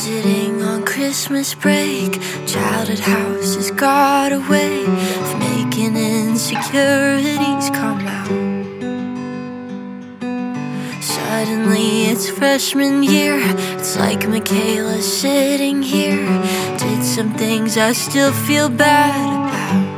Visiting on Christmas break, childhood houses got a way of making insecurities come out. Suddenly it's freshman year, it's like Michaela sitting here, did some things I still feel bad about.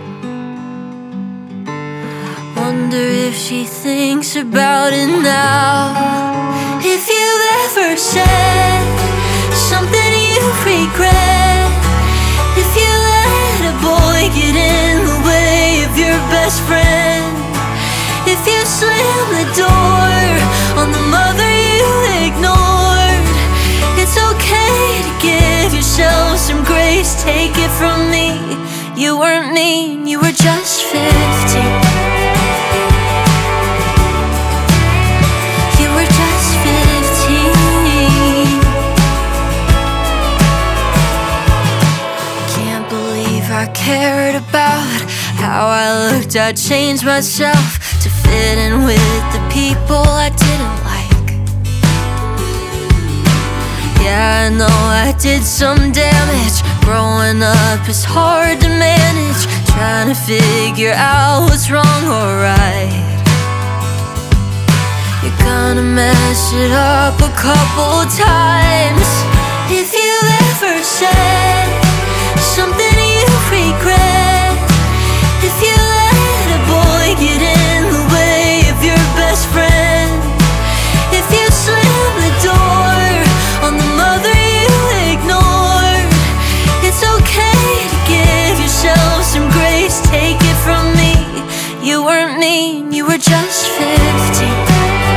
Wonder if she thinks about it now. If you've ever said something you regret, if you let a boy get in the way of your best friend, if you slam the door on the mother you ignored, it's okay to give yourself some grace. Take it from me, you weren't mean, you were just 15. I cared about how I looked, I changed myself to fit in with the people I didn't like. Yeah, I know I did some damage. Growing up is hard to manage, trying to figure out what's wrong or right. You're gonna mess it up a couple times. If you ever said something you regret, if you let a boy get in the way of your best friend, if you slam the door on the mother you ignored, it's okay to give yourself some grace. Take it from me, you weren't mean, you were just 15.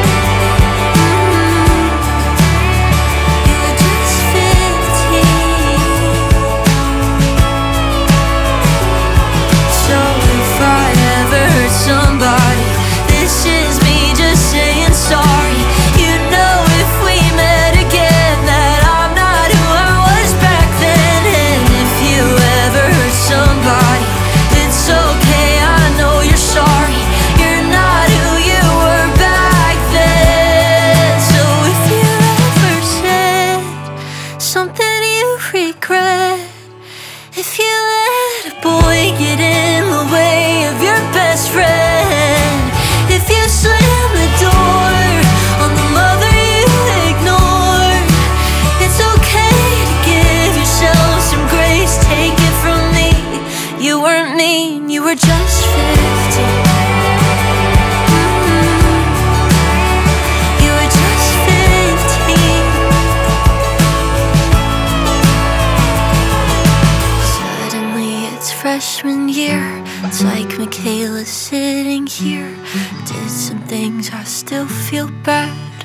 Something you regret, if you let a boy get in the way of your best friend, if you slam the door on the mother you ignored, it's okay to give yourself some grace. Take it from me, you weren't mean, you were just 15. Freshman year, it's like Michaela sitting here, did some things I still feel bad